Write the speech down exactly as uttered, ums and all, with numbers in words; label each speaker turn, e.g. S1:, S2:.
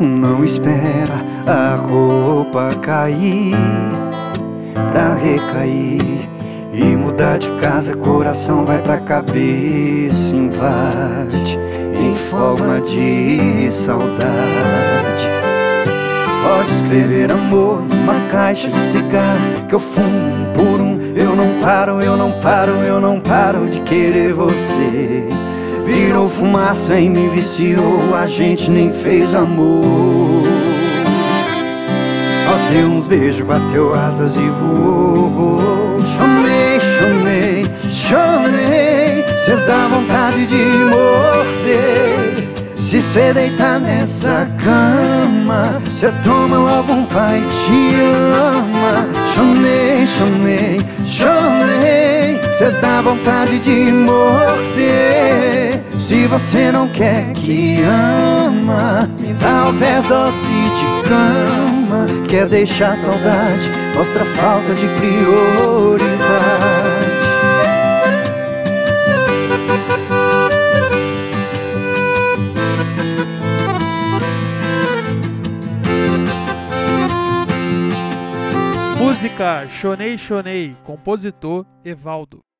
S1: Não espera a roupa cair pra recair e mudar de casa, coração vai pra cabeça, invade em forma de saudade. Pode escrever amor numa caixa de cigarro que eu fumo um por um. Eu não paro, eu não paro, eu não paro de querer você. Virou fumaça e me viciou, a gente nem fez amor. Só deu uns beijos, bateu asas e voou. Chamei, chamei, chamei, cê dá vontade de morder. Se cê deitar nessa cama, cê toma logo um pai te ama. Chamei, chamei, chamei, cê dá vontade de morder. Se você não quer que ama, me dá overdose de cama. Quer deixar saudade, mostra falta de prioridade.
S2: Música Chonei Chonei, compositor Evaldo.